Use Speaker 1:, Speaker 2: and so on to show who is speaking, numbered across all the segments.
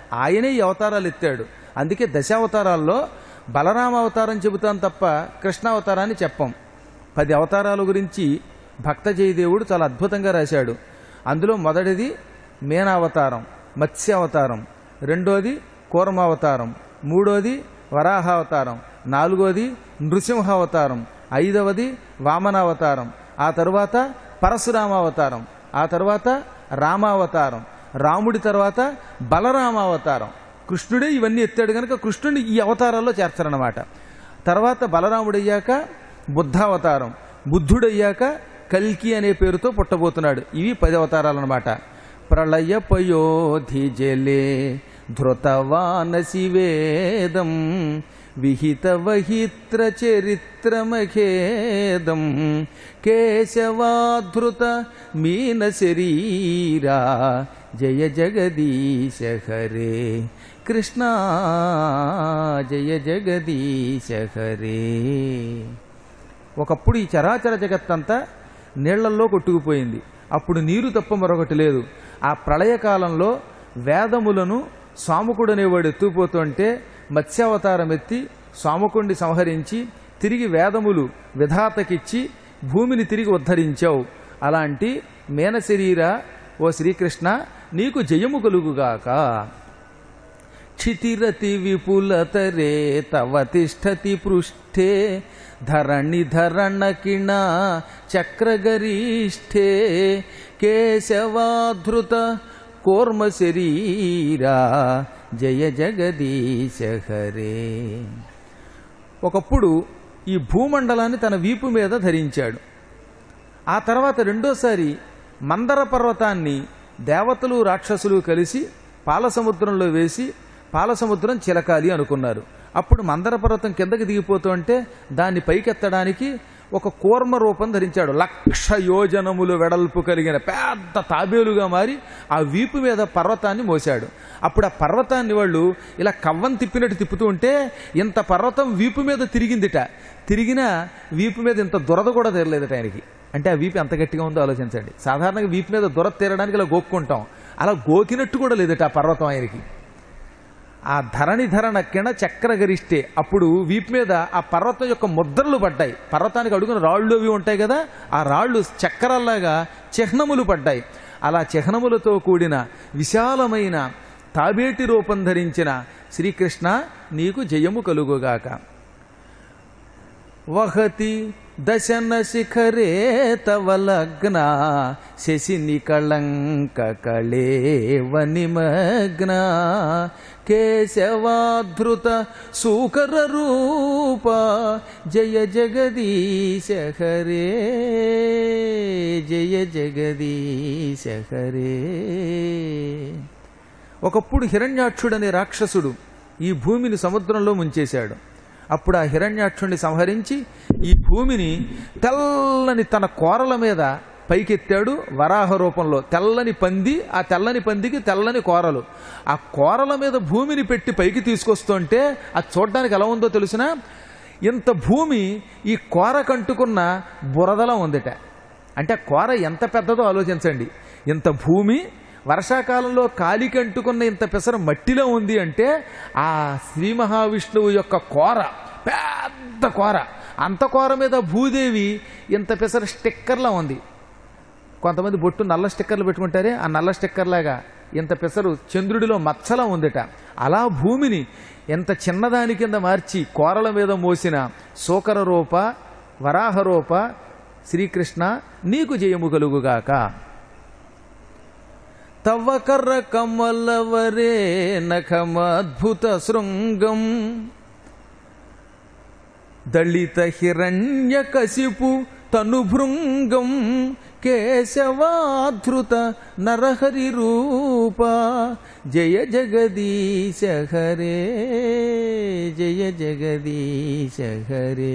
Speaker 1: ఆయనే ఈ అవతారాలు ఎత్తాడు. అందుకే దశావతారాల్లో బలరామ అవతారం చెబుతాం తప్ప కృష్ణావతారాన్ని చెప్పం. 10 అవతారాల గురించి భక్త జయదేవుడు చాలా అద్భుతంగా రాశాడు. అందులో మొదటిది మీనావతారం, మత్స్యావతారం, రెండోది కూర్మావతారం, మూడోది వరాహావతారం, నాలుగోది నృసింహావతారం, ఐదవది వామనావతారం, ఆ తరువాత పరశురామావతారం, ఆ తర్వాత రామావతారం, రాముడి తర్వాత బలరామావతారం. కృష్ణుడే ఇవన్నీ ఎత్తాడు కనుక కృష్ణుడిని ఈ అవతారాల్లో చేర్చారన్నమాట. తర్వాత బలరాముడయ్యాక బుద్ధావతారం, బుద్ధుడయ్యాక కల్కి అనే పేరుతో పుట్టబోతున్నాడు. ఇవి 10 అవతారాలు అన్నమాట. ప్రళయ పయోధి జలే ధృతవానసి వేదం విహిత వహిత్ర చరిత్రమఖేదం కేశవాధృత మీన శరీరా జయ జగదీశ హరే కృష్ణ జయ జగదీశ హరే. ఒకప్పుడు ఈ చరాచర జగత్తంతా నీళ్లల్లో కొట్టుకుపోయింది. అప్పుడు నీరు తప్ప మరొకటి లేదు. ఆ ప్రళయకాలంలో వేదములను సాముకుడనేవాడు ఎత్తుకుపోతుంటే మత్స్యావతారం ఎత్తి సాముకుడిని సంహరించి తిరిగి వేదములు విధాతకిచ్చి భూమిని తిరిగి ఉద్ధరించావు. అలాంటి మేనశరీర ఓ శ్రీకృష్ణ నీకు జయము కలుగుగాక. క్షితిరతి విపులతరే తవ తిష్టతి పృష్ఠే ధరణి ధరణకిణ చక్రగరీష్ఠే కేశవాధృత కూర్మ శరీరా జయ జగదీశ హరే. ఒకప్పుడు ఈ భూమండలాన్ని తన వీపు మీద ధరించాడు. ఆ తర్వాత రెండోసారి మందర పర్వతాన్ని దేవతలు రాక్షసులు కలిసి పాలసముద్రంలో వేసి పాలసముద్రం చిలకాలి అనుకున్నారు. అప్పుడు మందర పర్వతం కిందకి దిగిపోతుంటే దాన్ని పైకెత్తడానికి ఒక కూర్మ రూపం ధరించాడు. 1,00,000 యోజనములు వెడల్పు కలిగిన పెద్ద తాబేలుగా మారి ఆ వీపు మీద పర్వతాన్ని మోశాడు. అప్పుడు ఆ పర్వతాన్ని వాళ్ళు ఇలా కవ్వం తిప్పినట్టు తిప్పుతూ ఉంటే ఇంత పర్వతం వీపు మీద తిరిగిందిట. తిరిగిన వీపు మీద ఇంత దురద కూడా తీరలేదట ఆయనకి. అంటే ఆ వీపు ఎంత గట్టిగా ఉందో ఆలోచించండి. సాధారణంగా వీపు మీద దురద తీరడానికి ఇలా గోక్కుంటాం, అలా గోకినట్టు కూడా లేదట ఆ పర్వతం ఆయనకి. ఆ ధరణి ధరణ కిణ చక్రగరిష్టే అప్పుడు వీపు మీద ఆ పర్వతం యొక్క ముద్రలు పడ్డాయి. పర్వతానికి అడుగున రాళ్ళు అవి ఉంటాయి కదా, ఆ రాళ్ళు చక్రాల్లాగా చిహ్నములు పడ్డాయి. అలా చిహ్నములతో కూడిన విశాలమైన తాబేటి రూపం ధరించిన శ్రీకృష్ణ నీకు జయము కలుగుగాక. వహతి దశన శిఖరే తవ లగ్న శశిని కళంక కళేవ నిమగ్న కేశవాధృత సూకర రూప జయ జగదీశ హరే జయ జగదీశ హరే. ఒకప్పుడు హిరణ్యాక్షుడనే రాక్షసుడు ఈ భూమిని సముద్రంలో ముంచేశాడు. అప్పుడు ఆ హిరణ్యాక్షుణ్ణి సంహరించి ఈ భూమిని తెల్లని తన కోరల మీద పైకెత్తాడు. వరాహ రూపంలో తెల్లని పంది, ఆ తెల్లని పందికి తెల్లని కోరలు, ఆ కోరల మీద భూమిని పెట్టి పైకి తీసుకొస్తుంటే అది చూడడానికి ఎలా ఉందో తెలిసిన ఇంత భూమి ఈ కోర కంటుకున్న బురదలా ఉందిట. అంటే కోర ఎంత పెద్దదో ఆలోచించండి. ఇంత భూమి వర్షాకాలంలో కాలికి అంటుకున్న ఇంత పెసర మట్టిలో ఉంది అంటే ఆ శ్రీ మహావిష్ణువు యొక్క కోర పెద్ద కోర. అంత కోర మీద భూదేవి ఇంత పెసర స్టిక్కర్లా ఉంది. కొంతమంది బొట్టు నల్ల స్టిక్కర్లు పెట్టుకుంటారే, ఆ నల్ల స్టిక్కర్లాగా ఇంత పెసరు చంద్రుడిలో మచ్చలా ఉందిట. అలా భూమిని ఎంత చిన్నదాని కింద మార్చి కోరల మీద మోసిన సోకర రూప వరాహ రూప శ్రీకృష్ణ నీకు జయము కలుగుగాక. తవ కర్ర కమలవరే నఖమద్భుత శృంగం దళిత హిరణ్య కశిపు తనుభృంగం కేశవాధృత నరహరి రూప జయ జగదీశ హరే జయ జగదీశ హరే.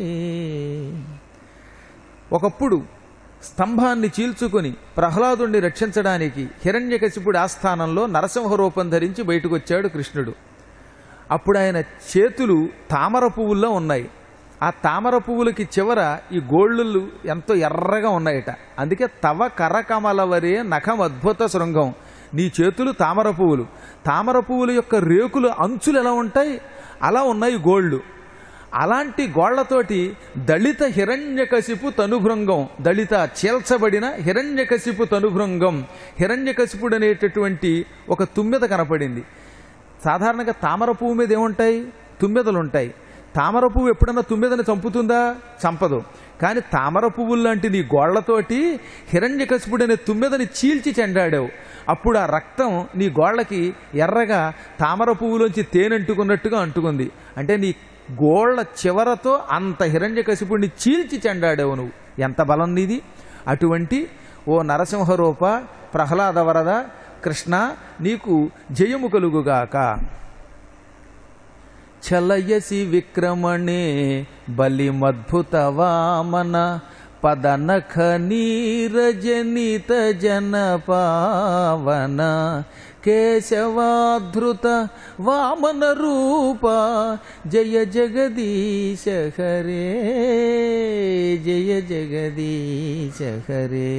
Speaker 1: ఒకప్పుడు స్తంభాన్ని చీల్చుకుని ప్రహ్లాదుణ్ణి రక్షించడానికి హిరణ్యకశిపుడి ఆస్థానంలో నరసింహ రూపం ధరించి బయటకు వచ్చాడు కృష్ణుడు. అప్పుడు ఆయన చేతులు తామర పువ్వుల్లో ఉన్నాయి. ఆ తామర పువ్వులకి చివర ఈ గోళ్ళు ఎంతో ఎర్రగా ఉన్నాయట. అందుకే తవ కరకమలవరే నఖం అద్భుత శృంగం, నీ చేతులు తామర పువ్వులు. తామర పువ్వుల యొక్క రేకుల అంచులు ఎలా ఉంటాయి అలా ఉన్నాయి గోళ్ళు. అలాంటి గోళ్లతోటి దళిత హిరణ్యకశిపు తనుభృంగం, దళిత చీల్చబడిన హిరణ్యకశిపు తనుభృంగం, హిరణ్యకశిపుడు అనేటటువంటి ఒక తుమ్మెద కనపడింది. సాధారణంగా తామర పువ్వు మీద ఏముంటాయి? తుమ్మెదలు ఉంటాయి. తామర పువ్వు ఎప్పుడన్నా తుమ్మెదని చంపుతుందా? చంపదు. కానీ తామర పువ్వులు లాంటి నీ గోళ్లతోటి హిరణ్యకశిపుడు అనే తుమ్మెదని చీల్చి చెండాడావు. అప్పుడు ఆ రక్తం నీ గోళ్లకి ఎర్రగా తామర పువ్వులోంచి తేనెంటుకున్నట్టుగా అంటుకుంది. అంటే నీ గోళ్ల చివరతో అంత హిరణ్యకశిపుడిని చీల్చి చెండాడావు నువ్వు. ఎంత బలం నీది! అటువంటి ఓ నరసింహరూప, ప్రహ్లాద వరద కృష్ణ, నీకు జయము కలుగుగాక. చలయసి విక్రమణే బలిమద్భుత వామన పదనఖ నీరజనిత జన పావన కేశవాధృత వామన రూప జయ జగదీశ హరే, జయ జగదీశ హరే.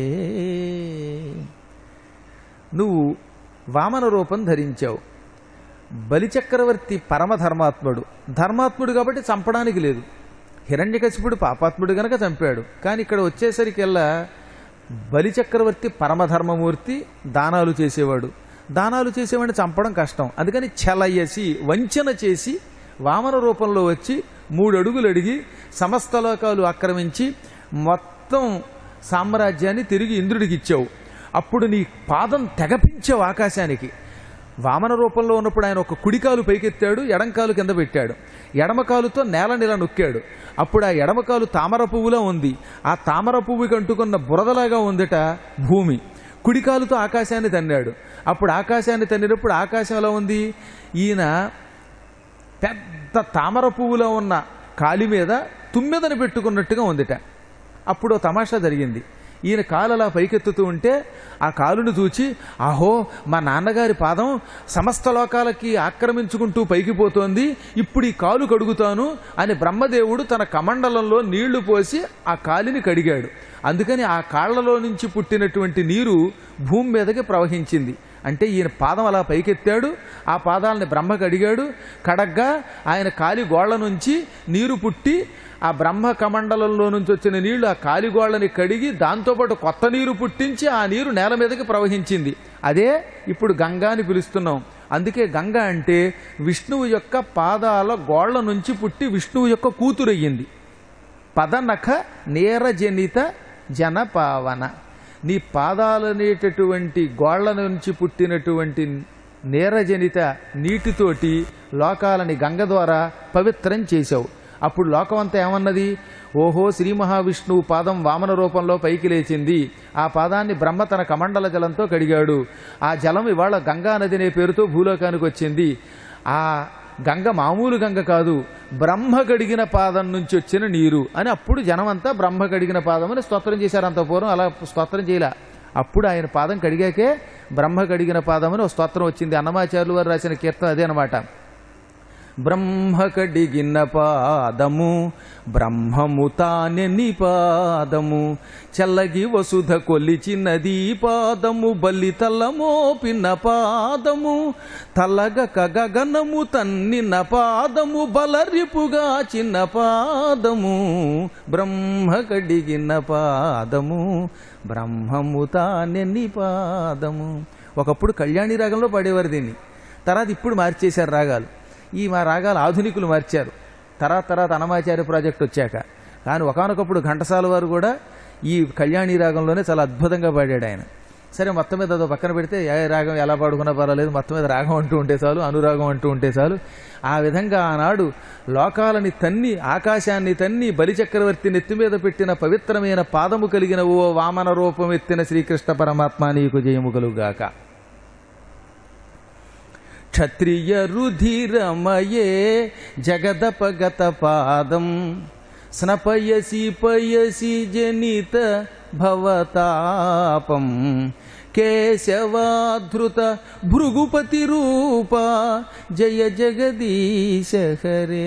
Speaker 1: నువ్వు వామన రూపం ధరించావు. బలిచక్రవర్తి పరమధర్మాత్ముడు, ధర్మాత్ముడు కాబట్టి చంపడానికి లేదు. హిరణ్యకశిపుడు పాపాత్ముడు గనక చంపాడు. కానీ ఇక్కడ వచ్చేసరికెల్లా బలిచక్రవర్తి పరమధర్మమూర్తి, దానాలు చేసేవాడు. దానాలు చేసేవాడిని చంపడం కష్టం. అందుకని చలయసి, వంచన చేసి వామన రూపంలో వచ్చి 3 అడుగులు అడిగి సమస్త లోకాలు ఆక్రమించి మొత్తం సామ్రాజ్యాన్ని తిరిగి ఇంద్రుడికి ఇచ్చావు. అప్పుడు నీ పాదం తెగపించావు ఆకాశానికి. వామన రూపంలో ఉన్నప్పుడు ఆయన ఒక కుడికాలు పైకెత్తాడు, ఎడంకాలు కింద పెట్టాడు. ఎడమకాలుతో నేల నొక్కాడు. అప్పుడు ఆ ఎడమకాలు తామర పువ్వులా ఉంది. ఆ తామర పువ్వుకి అంటుకున్న బురదలాగా ఉందట భూమి. కుడికాలుతో ఆకాశాన్ని తన్నాడు. అప్పుడు ఆకాశాన్ని తన్నినప్పుడు ఆకాశం ఎలా ఉంది? ఈయన పెద్ద తామర పువ్వులో ఉన్న కాలి మీద తుమ్మెదని పెట్టుకున్నట్టుగా ఉందిట. అప్పుడు తమాషా జరిగింది. ఈయన కాలు అలా పైకెత్తుతూ ఉంటే ఆ కాలును చూచి, ఆహో మా నాన్నగారి పాదం సమస్త లోకాలకి ఆక్రమించుకుంటూ పైకి పోతోంది, ఇప్పుడు ఈ కాలు కడుగుతాను అని బ్రహ్మదేవుడు తన కమండలంలో నీళ్లు పోసి ఆ కాలిని కడిగాడు. అందుకని ఆ కాళ్లలో నుంచి పుట్టినటువంటి నీరు భూమి మీదకి ప్రవహించింది. అంటే ఈయన పాదం అలా పైకెత్తాడు, ఆ పాదాలని బ్రహ్మ కడిగాడు. కడగ్గా ఆయన కాలి గోళ్ల నుంచి నీరు పుట్టి ఆ బ్రహ్మ కమండలంలో నుంచి వచ్చిన నీళ్లు ఆ కాలిగోళ్లని కడిగి దాంతోపాటు కొత్త నీరు పుట్టించి ఆ నీరు నేల మీదకి ప్రవహించింది. అదే ఇప్పుడు గంగా అని పిలుస్తున్నాం. అందుకే గంగ అంటే విష్ణువు యొక్క పాదాల గోళ్ల నుంచి పుట్టి విష్ణువు యొక్క కూతురయ్యింది. పదనఖ నేరజనిత జనపావన, నీ పాదాలనేటటువంటి గోళ్ల నుంచి పుట్టినటువంటి నేరజనిత నీటితోటి లోకాలని గంగ ద్వారా పవిత్రం చేశావు. అప్పుడు లోకమంతా ఏమన్నది? ఓహో, శ్రీ మహావిష్ణువు పాదం వామన రూపంలో పైకి లేచింది. ఆ పాదాన్ని బ్రహ్మ తన కమండల జలంతో కడిగాడు. ఆ జలం ఇవాళ గంగా నది అనే పేరుతో భూలోకానికి వచ్చింది. ఆ గంగ మామూలు గంగ కాదు, బ్రహ్మ కడిగిన పాదం నుంచి వచ్చిన నీరు అని అప్పుడు జనమంతా బ్రహ్మ కడిగిన పాదం అని స్తోత్రం చేశారు. అంత పూర్వం అలా స్తోత్రం చేయలే. అప్పుడు ఆయన పాదం కడిగాకే బ్రహ్మ కడిగిన పాదం అని ఒక స్తోత్రం వచ్చింది. అన్నమాచార్యులు వారు రాసిన కీర్తన అదే అనమాట. బ్రహ్మ కడిగిన పాదము బ్రహ్మము తానెని పాదము, చల్లగి వసుధ కొలిచినది పాదము, బలి తల్లమోపిన పాదము, తల్లగక గగనము తన్నిన పాదము, బలరిపుగా చిన్న పాదము, బ్రహ్మ కడిగిన పాదము బ్రహ్మము తానెని పాదము. ఒకప్పుడు కళ్యాణి రాగంలో పాడేవారు దీన్ని. తర్వాత ఇప్పుడు మార్చేశారు రాగాలు. ఈ మా రాగాలు ఆధునికులు మార్చారు తర్వాత అన్నమాచార్య ప్రాజెక్ట్ వచ్చాక. కానీ ఒకానొకప్పుడు ఘంటసాల వారు కూడా ఈ కళ్యాణి రాగంలోనే చాలా అద్భుతంగా పాడాడు ఆయన. సరే, మొత్తం మీద అదో పక్కన పెడితే ఏ రాగం ఎలా పాడుకున్నా పర్వాలేదు, మొత్తం మీద రాగం అంటూ ఉంటే చాలు, అనురాగం అంటూ ఉంటే చాలు. ఆ విధంగా ఆనాడు లోకాలని తన్ని, ఆకాశాన్ని తన్ని బలిచక్రవర్తి నెత్తి మీద పెట్టిన పవిత్రమైన పాదము కలిగిన ఓ వామన రూపం ఎత్తిన శ్రీకృష్ణ పరమాత్మ నీకు జయము కలుగాక. క్షత్రియ రుధిరమయే జగదపగత పాదం, స్నపయసి పయసి జనిత భవతాపం, కేశవాధృత భృగుపతి రూప జయ జగదీశ హరే,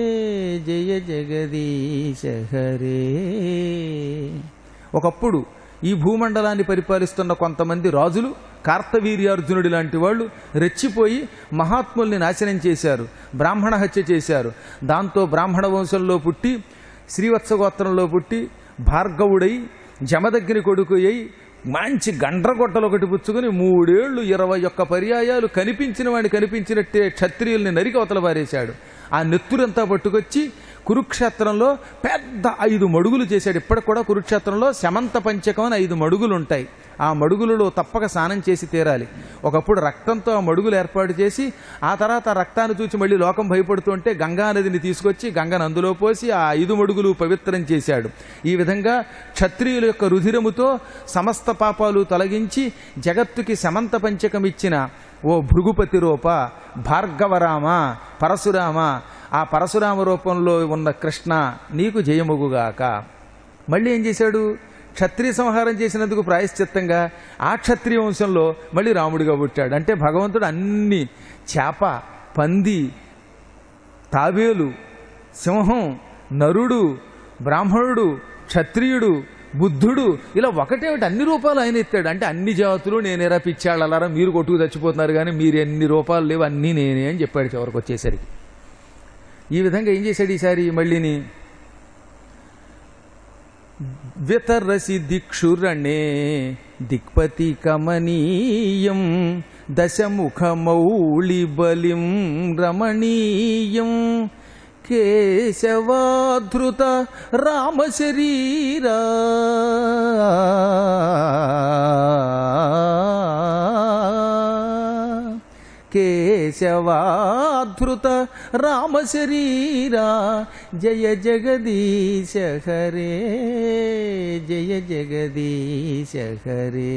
Speaker 1: జయ జగదీశ హరే. ఒకప్పుడు ఈ భూమండలాన్ని పరిపాలిస్తున్న కొంతమంది రాజులు, కార్తవీర్యార్జునుడి లాంటి వాళ్ళు రెచ్చిపోయి మహాత్ముల్ని నాశనం చేశారు, బ్రాహ్మణ హత్య చేశారు. దాంతో బ్రాహ్మణ వంశంలో పుట్టి, శ్రీవత్సగోత్రంలో పుట్టి, భార్గవుడై, జమదగ్ని కొడుకు అయి, మంచి గండ్రగొట్టలు ఒకటి పుచ్చుకుని 3 ఏళ్లు 21 పర్యాయాలు కనిపించిన వాడిని కనిపించినట్టే క్షత్రియుల్ని నరికి అవతల పారేశాడు. ఆ నెత్తురంతా పట్టుకొచ్చి కురుక్షేత్రంలో పెద్ద 5 మడుగులు చేశాడు. ఇప్పటికి కూడా కురుక్షేత్రంలో శమంత పంచకం అని 5 మడుగులు ఉంటాయి. ఆ మడుగులలో తప్పక స్నానం చేసి తీరాలి. ఒకప్పుడు రక్తంతో ఆ మడుగులు ఏర్పాటు చేసి, ఆ తర్వాత ఆ రక్తాన్ని చూసి మళ్ళీ లోకం భయపడుతుంటే గంగానదిని తీసుకొచ్చి గంగను అందులో పోసి ఆ 5 మడుగులు పవిత్రం చేశాడు. ఈ విధంగా క్షత్రియుల యొక్క రుధిరముతో సమస్త పాపాలు తొలగించి జగత్తుకి శమంత పంచకం ఇచ్చిన ఓ భృగుపతి రూప, భార్గవరామ, పరశురామ, ఆ పరశురామ రూపంలో ఉన్న కృష్ణ నీకు జయముగుగాక. మళ్ళీ ఏం చేశాడు? క్షత్రియ సంహారం చేసినందుకు ప్రాయశ్చిత్తంగా ఆ క్షత్రియ వంశంలో మళ్ళీ రాముడిగా పుట్టాడు. అంటే భగవంతుడు అన్ని చేప, పంది, తాబేలు, సింహం, నరుడు, బ్రాహ్మణుడు, క్షత్రియుడు, బుద్ధుడు, ఇలా ఒకటేమిటి అన్ని రూపాలు ఆయన ఎత్తాడు. అంటే అన్ని జాతులు నేనేరా పిచ్చాళ్ళలారా, మీరు కొట్టుకు చచ్చిపోతున్నారు కానీ మీరు ఎన్ని రూపాలు లేవు, అన్నీ నేనే అని చెప్పాడు చివరికి వచ్చేసరికి. ఈ విధంగా ఏం చేశాడు ఈసారి మళ్ళీని? వితరసి దిక్షురణే దిక్పతి కమనీయం దశముఖమౌళి బలిం రమణీయం కేశవాధృత రామశరీరా కేశవాధృత రామశరీరా జయ జగదీశ హరే జయ జగదీశ హరే.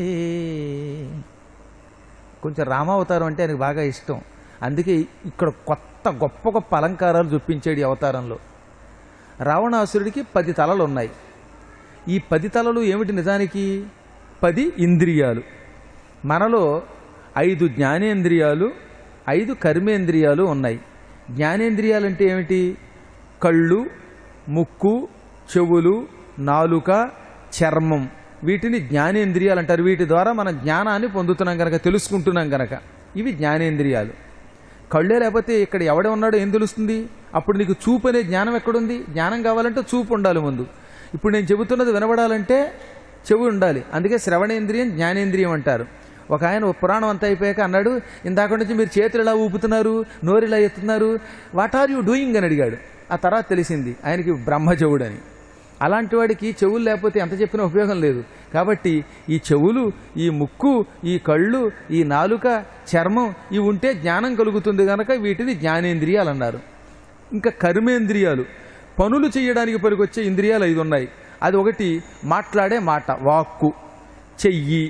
Speaker 1: కొంచెం రామావతారం అంటే ఆయనకు బాగా ఇష్టం. అందుకే ఇక్కడ కొత్త గొప్ప గొప్ప అలంకారాలు చూపించాడు ఈ అవతారంలో. రావణాసురుడికి 10 తలలు ఉన్నాయి. ఈ 10 తలలు ఏమిటి? నిజానికి 10 ఇంద్రియాలు. మనలో 5 జ్ఞానేంద్రియాలు, 5 కర్మేంద్రియాలు ఉన్నాయి. జ్ఞానేంద్రియాలు అంటే ఏమిటి? కళ్ళు, ముక్కు, చెవులు, నాలుక, చర్మం, వీటిని జ్ఞానేంద్రియాలు అంటారు. వీటి ద్వారా మనం జ్ఞానాన్ని పొందుతున్నాం కనుక, తెలుసుకుంటున్నాం కనుక ఇవి జ్ఞానేంద్రియాలు. కళ్ళే లేకపోతే ఇక్కడ ఎవడే ఉన్నాడో ఏం తెలుస్తుంది? అప్పుడు నీకు చూపు అనే జ్ఞానం ఎక్కడుంది? జ్ఞానం కావాలంటే చూపు ఉండాలి ముందు. ఇప్పుడు నేను చెబుతున్నది వినబడాలంటే చెవి ఉండాలి. అందుకే శ్రవణేంద్రియం జ్ఞానేంద్రియం అంటారు. ఒక ఆయన పురాణం అంతా అయిపోయాక అన్నాడు, ఇందాక నుంచి మీరు చేతులు ఎలా ఊపుతున్నారు, నోరు ఇలా ఎత్తుతున్నారు, వాట్ ఆర్ యూ డూయింగ్ అని అడిగాడు. ఆ తర్వాత తెలిసింది ఆయనకి బ్రహ్మచెవుడని. అలాంటి వాడికి చెవులు లేకపోతే ఎంత చెప్పినా ఉపయోగం లేదు. కాబట్టి ఈ చెవులు, ఈ ముక్కు, ఈ కళ్ళు, ఈ నాలుక, చర్మం ఇవి ఉంటే జ్ఞానం కలుగుతుంది కనుక వీటిని జ్ఞానేంద్రియాలు అన్నారు. ఇంకా కర్మేంద్రియాలు, పనులు చేయడానికి పనికొచ్చే ఇంద్రియాలు 5 ఉన్నాయి. అది ఒకటి మాట్లాడే మాట, వాక్కు, చెయ్యి,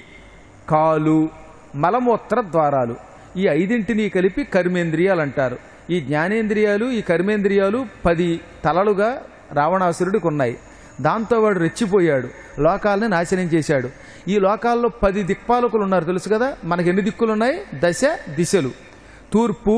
Speaker 1: కాలు, మలమూత్ర ద్వారాలు. ఈ 5ంటిని కలిపి కర్మేంద్రియాలు అంటారు. ఈ జ్ఞానేంద్రియాలు, ఈ కర్మేంద్రియాలు 10 తలలుగా రావణాసురుడికి ఉన్నాయి. దాంతో వాడు రెచ్చిపోయాడు, లోకాలని నాశనం చేశాడు. ఈ లోకాల్లో 10 దిక్పాలకులు ఉన్నారు తెలుసు కదా. మనకి ఎన్ని దిక్కులు ఉన్నాయి? 10 దిశలు. తూర్పు,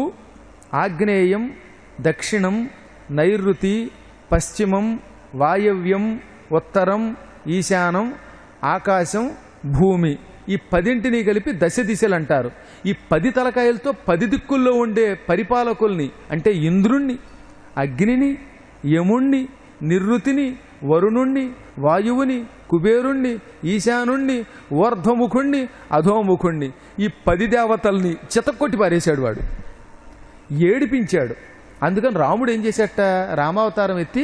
Speaker 1: ఆగ్నేయం, దక్షిణం, నైరుతి, పశ్చిమం, వాయవ్యం, ఉత్తరం, ఈశానం, ఆకాశం, భూమి. ఈ 10ంటిని కలిపి 10 దిశలు అంటారు. ఈ 10 తలకాయలతో 10 దిక్కుల్లో ఉండే పరిపాలకుల్ని అంటే ఇంద్రుణ్ణి, అగ్నిని, యముణ్ణి, నిరుతిని, వరుణుణ్ణి, వాయువుని, కుబేరుణ్ణి, ఈశానుణ్ణి, ఊర్ధ్వముఖుణ్ణి, అధోముఖుణ్ణి, ఈ 10 దేవతల్ని చితక్కొట్టి పారేశాడు. వాడు ఏడిపించాడు. అందుకని రాముడు ఏం చేశాట? రామావతారం ఎత్తి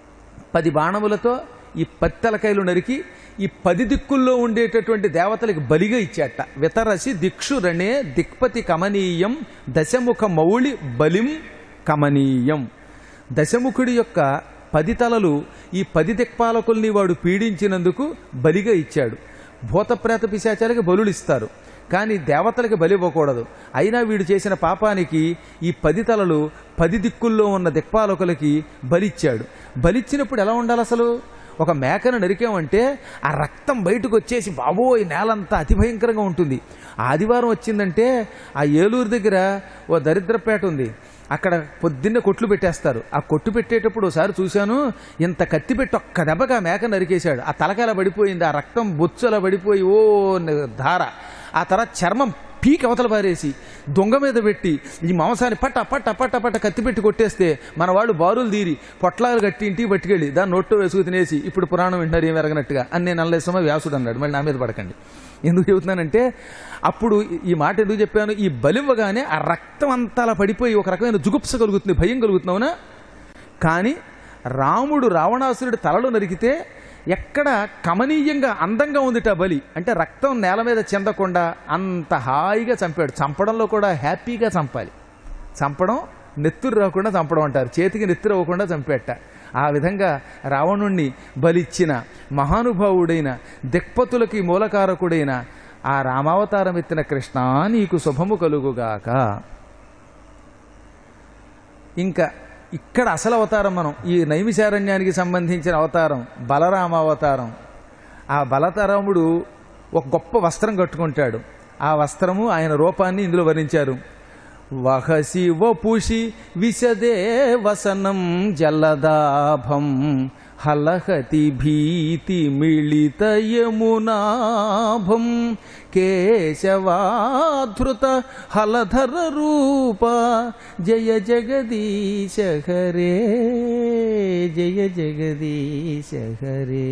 Speaker 1: 10 బాణములతో ఈ 10 తలకాయలు నరికి ఈ 10 దిక్కుల్లో ఉండేటటువంటి దేవతలకు బలిగా ఇచ్చాట. వితరసి దిక్షురణే దిక్పతి కమనీయం దశముఖ మౌళి బలిం కమనీయం. దశముఖుడి యొక్క 10 తలలు ఈ 10 దిక్పాలకుల్ని వాడు పీడించినందుకు బలిగా ఇచ్చాడు. భూతప్రేత పిశాచాలకి బలులు ఇస్తారు, కానీ దేవతలకి బలి ఇవ్వకూడదు. అయినా వీడు చేసిన పాపానికి ఈ 10 తలలు 10 దిక్కుల్లో ఉన్న దిక్పాలకులకి బలిచ్చాడు. బలిచ్చినప్పుడు ఎలా ఉండాలి? అసలు ఒక మేకను నరికామంటే ఆ రక్తం బయటకు వచ్చేసి బాబోయ్ నేలంతా అతి భయంకరంగా ఉంటుంది. ఆదివారం వచ్చిందంటే ఆ ఏలూరు దగ్గర ఓ దరిద్రపేట ఉంది. అక్కడ పొద్దున్నే కొట్లు పెట్టేస్తారు. ఆ కొట్టు పెట్టేటప్పుడు ఒకసారి చూశాను, ఇంత కత్తి పెట్టి ఒక్క దెబ్బగా మేక నరికేశాడు. ఆ తలకాయలా పడిపోయింది, ఆ రక్తం బొచ్చులా పడిపోయి ఓ ధార. ఆ తర్వాత చర్మం పీక్ అవతల పారేసి దొంగ మీద పెట్టి ఈ మాంసాన్ని పట్ట పట్ట పట్ట పట్ట కత్తి పెట్టి కొట్టేస్తే మన వాళ్ళు బారులు తీరి పొట్లాలు కట్టి ఇంటికి పట్టుకెళ్ళి దాన్ని నోట్లో వేసుకు తినేసి ఇప్పుడు పురాణం వింటారు ఏం ఎరగనట్టుగా అని నేను అనలేసమో వ్యాసుడు అన్నాడు. మళ్ళీ నా మీద పడకండి. ఎందుకు చెబుతున్నానంటే అప్పుడు ఈ మాట ఎందుకు చెప్పాను, ఈ బలివ్వగానే ఆ రక్తం అంతా అలా పడిపోయి ఒక రకమైన జుగుప్స కలుగుతుంది, భయం కలుగుతున్నావునా. కానీ రాముడు రావణాసురుడి తలలు నరికితే ఎక్కడ కమనీయంగా అందంగా ఉందిట బలి. అంటే రక్తం నేల మీద చెందకుండా అంత హాయిగా చంపాడు. చంపడంలో కూడా హ్యాపీగా చంపాలి. చంపడం నెత్తురు రాకుండా చంపడం అంటారు, చేతికి నెత్తురు అవ్వకుండా చంపేట. ఆ విధంగా రావణుణ్ణి బలిచ్చిన మహానుభావుడైన దిక్పతులకి మూలకారకుడైన ఆ రామావతారం ఎత్తిన కృష్ణ నీకు శుభము కలుగుగాక. ఇంకా ఇక్కడ అసలు అవతారం మనం ఈ నైమిషారణ్యానికి సంబంధించిన అవతారం బలరామావతారం. ఆ బలరాముడు ఒక గొప్ప వస్త్రం కట్టుకుంటాడు. ఆ వస్త్రము ఆయన రూపాన్ని ఇందులో వర్ణించారు. వహసి వపుషి విశదే వసనం జలదాభం హలహతి భీతి మిళిత యమునాభం కేశవాధృత హలధర రూప జయ జగదీశ హరే జయ జగదీశ హరే.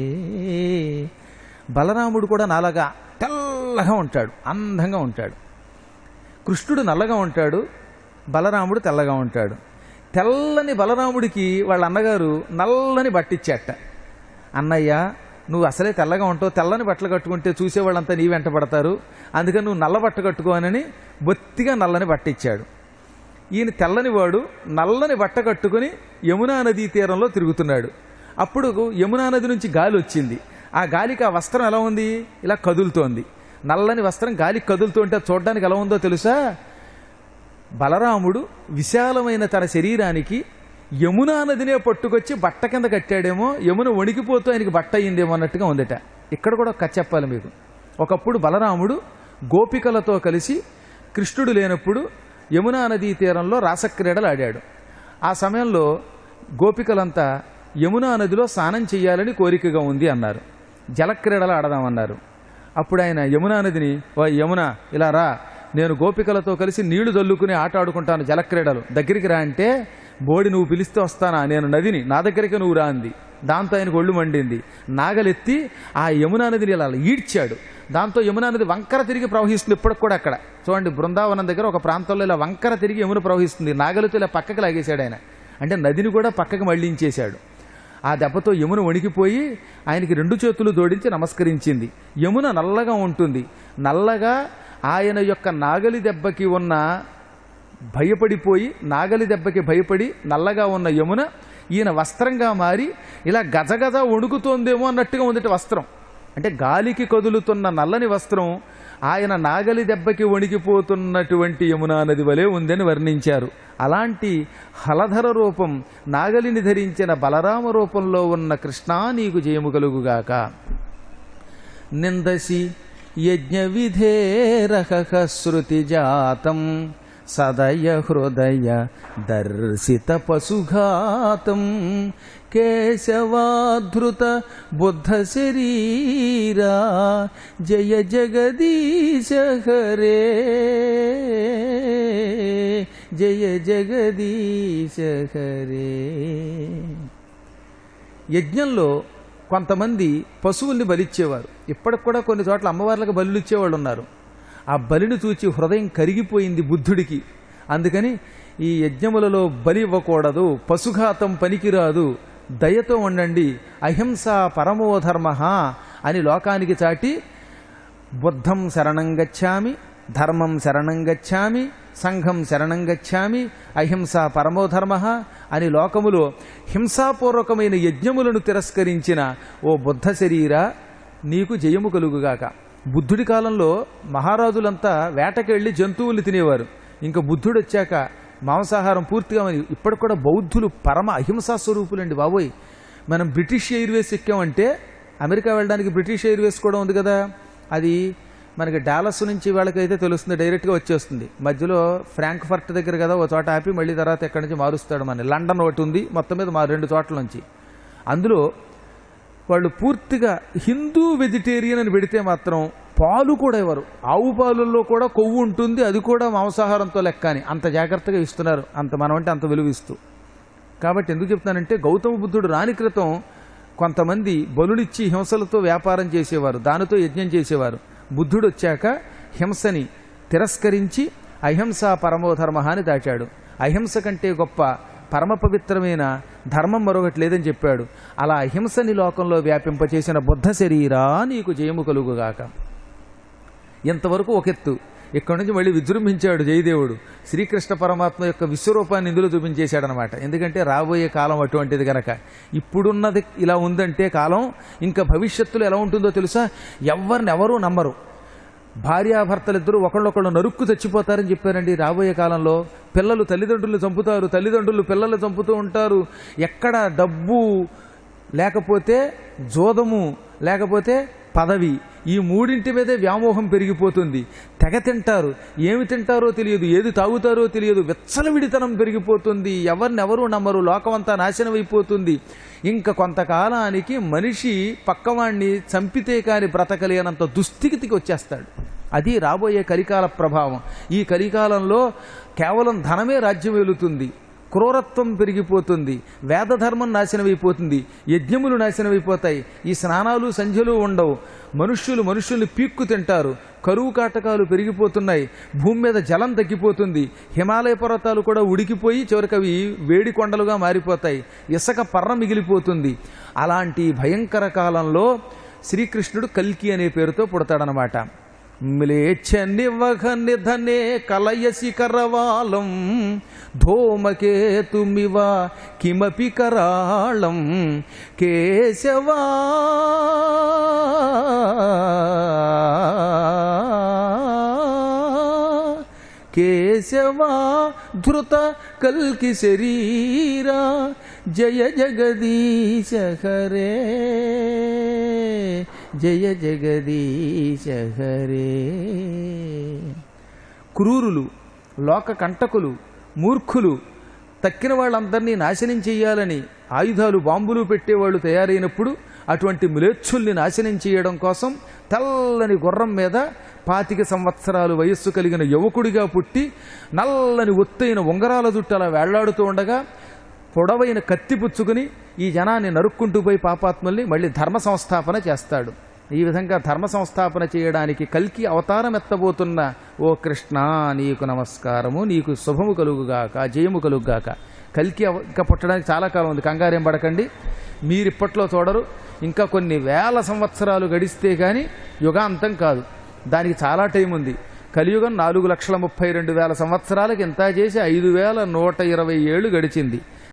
Speaker 1: బలరాముడు కూడా నాలాగా తెల్లగా ఉంటాడు, అందంగా ఉంటాడు. కృష్ణుడు నల్లగా ఉంటాడు, బలరాముడు తెల్లగా ఉంటాడు. తెల్లని బలరాముడికి వాళ్ళ అన్నగారు నల్లని బట్టిచ్చాట. అన్నయ్య నువ్వు అసలే తెల్లగా ఉంటావు, తెల్లని బట్టలు కట్టుకుంటే చూసేవాళ్ళంతా నీ వెంట పడతారు, అందుకని నువ్వు నల్ల బట్ట కట్టుకోనని బొత్తిగా నల్లని బట్ట ఇచ్చాడు. ఈయన తెల్లని వాడు నల్లని బట్ట కట్టుకుని యమునా నదీ తీరంలో తిరుగుతున్నాడు. అప్పుడు యమునా నది నుంచి గాలి వచ్చింది. ఆ గాలికి ఆ వస్త్రం ఎలా ఉంది, ఇలా కదులుతోంది. నల్లని వస్త్రం గాలికి కదులుతుంటే చూడడానికి ఎలా ఉందో తెలుసా. బలరాముడు విశాలమైన తన శరీరానికి యమునా నదినే పట్టుకొచ్చి బట్ట కింద కట్టాడేమో, యమున వణికిపోతూ ఆయనకి బట్ట అయ్యిందేమో అన్నట్టుగా ఉందట. ఇక్కడ కూడా ఒక కథ చెప్పాలి మీకు. ఒకప్పుడు బలరాముడు గోపికలతో కలిసి కృష్ణుడు లేనప్పుడు యమునా నదీ తీరంలో రాసక్రీడలు ఆడాడు. ఆ సమయంలో గోపికలంతా యమునా నదిలో స్నానం చేయాలని కోరికగా ఉంది అన్నారు. జలక్రీడలు ఆడదామన్నారు. అప్పుడు ఆయన యమునా నదిని, ఓ యమున ఇలా రా, నేను గోపికలతో కలిసి నీళ్లు జల్లుకుని ఆట ఆడుకుంటాను, జలక్రీడలు దగ్గరికి రా అంటే, బోడి నువ్వు పిలిస్తే వస్తానా, నేను నదిని, నా దగ్గరికి నువ్వు రా అంది. దాంతో ఆయనకు ఒళ్ళు మండింది. నాగలెత్తి ఆ యమునా నదిని ఇలా ఈడ్చాడు. దాంతో యమునా నది వంకర తిరిగి ప్రవహిస్తుంది. ఇప్పటికి కూడా అక్కడ చూడండి, బృందావనం దగ్గర ఒక ప్రాంతంలో ఇలా వంకర తిరిగి యమున ప్రవహిస్తుంది. నాగలితో ఇలా పక్కకి లాగేశాడు ఆయన. అంటే నదిని కూడా పక్కకి మళ్లించేశాడు. ఆ దెబ్బతో యమున వణికిపోయి ఆయనకి రెండు చేతులు జోడించి నమస్కరించింది. యమున నల్లగా ఉంటుంది. నల్లగా ఆయన యొక్క నాగలి దెబ్బకి ఉన్న భయపడిపోయి, నాగలి దెబ్బకి భయపడి నల్లగా ఉన్న యమున ఈయన వస్త్రంగా మారి ఇలా గజగజ వణుకుతోందేమో అన్నట్టుగా ఉందట వస్త్రం. అంటే గాలికి కదులుతున్న నల్లని వస్త్రం ఆయన నాగలి దెబ్బకి వణికిపోతున్నటువంటి యమునా నది వలె ఉందని వర్ణించారు. అలాంటి హలధర రూపం, నాగలిని ధరించిన బలరామ రూపంలో ఉన్న కృష్ణా నీకు జయము కలుగుగాక. నిందసి యజ్ఞ విధేరహ శృతి జాతం సదయ హృదయ దర్శిత పశుఘాతం కేశవాధృత బుద్ధ శరీరా జయ జగదీశ హరే జయ జగదీశ హరే. యజ్ఞంలో కొంతమంది పశువుల్ని బలిచ్చేవారు. ఇప్పటికి కూడా కొన్ని చోట్ల అమ్మవార్లకు బలులు ఇచ్చేవాళ్ళు ఉన్నారు. ఆ బలిని చూచి హృదయం కరిగిపోయింది బుద్ధుడికి. అందుకని ఈ యజ్ఞములలో బలి ఇవ్వకూడదు, పశుఘాతం పనికిరాదు, దయతో ఉండండి, అహింస పరమోధర్మ అని లోకానికి చాటి బుద్ధం శరణం గచ్చామి, ధర్మం శరణం గచ్చామి, సంఘం శరణం గచ్చామి, అహింస పరమోధర్మ అని లోకములో హింసాపూర్వకమైన యజ్ఞములను తిరస్కరించిన ఓ బుద్ధ శరీరా నీకు జయము కలుగుగాక. బుద్ధుడి కాలంలో మహారాజులంతా వేటకెళ్ళి జంతువుల్ని తినేవారు. ఇంకా బుద్ధుడు వచ్చాక మాంసాహారం పూర్తిగా. ఇప్పటికి కూడా బౌద్ధులు పరమ అహింసా స్వరూపులండి బాబోయ్. మనం బ్రిటిష్ ఎయిర్వేస్ ఎక్కామంటే, అమెరికా వెళ్ళడానికి బ్రిటిష్ ఎయిర్వేస్ కూడా ఉంది కదా, అది మనకి డాలస్ నుంచి వాళ్ళకైతే తెలుస్తుంది, డైరెక్ట్గా వచ్చేస్తుంది. మధ్యలో ఫ్రాంక్ఫర్ట్ దగ్గర కదా ఒక చోట ఆపి మళ్ళీ తర్వాత ఎక్కడి నుంచి మారుస్తాడు. మన లండన్ ఒకటి ఉంది, మొత్తం మీద మా 2 చోట్ల నుంచి. అందులో వాళ్ళు పూర్తిగా హిందూ వెజిటేరియన్ అని పెడితే మాత్రం పాలు కూడా ఇవ్వరు. ఆవు పాలల్లో కూడా కొవ్వు ఉంటుంది, అది కూడా మాంసాహారంతో లెక్క అని అంత జాగ్రత్తగా ఇస్తున్నారు. అంత మనం అంటే అంత విలువ ఇస్తూ. కాబట్టి ఎందుకు చెప్తానంటే, గౌతమ బుద్ధుడు రాని క్రితం కొంతమంది బలులిచ్చి హింసలతో వ్యాపారం చేసేవారు, దానితో యజ్ఞం చేసేవారు. బుద్ధుడు వచ్చాక హింసని తిరస్కరించి అహింసా పరమోధర్మ అని దాటాడు. అహింస కంటే గొప్ప పరమ పవిత్రమైన ధర్మం మరొకటి లేదని చెప్పాడు. అలా అహింసని లోకంలో వ్యాపింపచేసిన బుద్ధ శరీరా నీకు జయము కలుగుగాక. ఇంతవరకు ఒక ఎత్తు. ఇక్కడి నుంచి మళ్ళీ విజృంభించాడు జయదేవుడు. శ్రీకృష్ణ పరమాత్మ యొక్క విశ్వరూపాన్ని ఇందులో చూపించేశాడనమాట. ఎందుకంటే రాబోయే కాలం అటువంటిది గనక. ఇప్పుడున్నది ఇలా ఉందంటే కాలం, ఇంకా భవిష్యత్తులో ఎలా ఉంటుందో తెలుసా? ఎవరినెవరూ నమ్మరు. భార్యాభర్తలిద్దరూ ఒకళ్ళొకళ్ళు నరుక్కు చచ్చిపోతారని చెప్పారండి. రాబోయే కాలంలో పిల్లలు తల్లిదండ్రులు చంపుతారు, తల్లిదండ్రులు పిల్లలు చంపుతూ ఉంటారు. ఎక్కడ డబ్బు లేకపోతే జోదము, లేకపోతే పదవి, ఈ 3 మీదే వ్యామోహం పెరిగిపోతుంది. తెగ తింటారు, ఏమి తింటారో తెలియదు, ఏది తాగుతారో తెలియదు, విచ్చలవిడితనం పెరిగిపోతుంది. ఎవరినెవరూ నమ్మరు, లోకమంతా నాశనం అయిపోతుంది. ఇంకా కొంతకాలానికి మనిషి పక్కవాణ్ణి చంపితే కాని బ్రతకలేనంత దుస్థితికి వచ్చేస్తాడు. అది రాబోయే కలికాల ప్రభావం. ఈ కలికాలంలో కేవలం ధనమే రాజ్యం వెలుతుంది, క్రూరత్వం పెరిగిపోతుంది, వేదధర్మం నాశనమైపోతుంది, యజ్ఞములు నాశనమైపోతాయి, ఈ స్నానాలు సంధ్యలు ఉండవు, మనుష్యుల్ని పీక్కు తింటారు, కరువు కాటకాలు పెరిగిపోతున్నాయి, భూమి మీద జలం తగ్గిపోతుంది, హిమాలయ పర్వతాలు కూడా ఉడికిపోయి చివరికి అవి వేడి కొండలుగా మారిపోతాయి, ఇసుక పర్ర మిగిలిపోతుంది. అలాంటి భయంకర కాలంలో శ్రీకృష్ణుడు కల్కి అనే పేరుతో పుడతాడనమాట. మ్లేచ్ఛ నివహ నిధనే కలయసి కరవాళం ధూమకేతుమివ కిమపి కరాళం కేశవా కేశవా ధృత కల్కి శరీరా జయ జగదీశ హరే జయ జగదీశ హరే. క్రూరులు, లోక కంటకులు, మూర్ఖులు, తక్కిన వాళ్ళందరినీ నాశనం చేయాలని ఆయుధాలు బాంబులు పెట్టేవాళ్ళు తయారైనప్పుడు అటువంటి మ్లేచ్ఛుల్ని నాశనం చేయడం కోసం తెల్లని గుర్రం మీద 25 సంవత్సరాలు వయస్సు కలిగిన యువకుడిగా పుట్టి నల్లని ఒత్తైన ఉంగరాల జుట్టు అలా వేళ్లాడుతూ ఉండగా పొడవైన కత్తి పుచ్చుకుని ఈ జనాన్ని నరుక్కుంటూ పోయి పాపాత్ముల్ని మళ్ళీ ధర్మ సంస్థాపన చేస్తాడు. ఈ విధంగా ధర్మ సంస్థాపన చేయడానికి కల్కి అవతారం ఎత్తబోతున్న ఓ కృష్ణ నీకు నమస్కారము, నీకు శుభము కలుగుగాక, జయము కలుగుగాక. కల్కి ఇంకా పుట్టడానికి చాలా కాలం ఉంది, కంగారేం పడకండి. మీరిప్పట్లో చూడరు, ఇంకా కొన్ని వేల సంవత్సరాలు గడిస్తే కానీ యుగాంతం కాదు, దానికి చాలా టైం ఉంది. కలియుగం 4,32,000 సంవత్సరాలకి ఇంత చేసి 5,120 ఏళ్ళు గడిచింది.